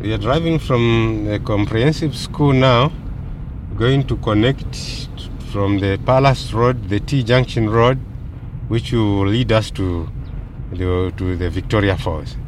We are driving from a comprehensive school now, going to connect from the Palace Road, the T-Junction Road, which will lead us to the Victoria Falls.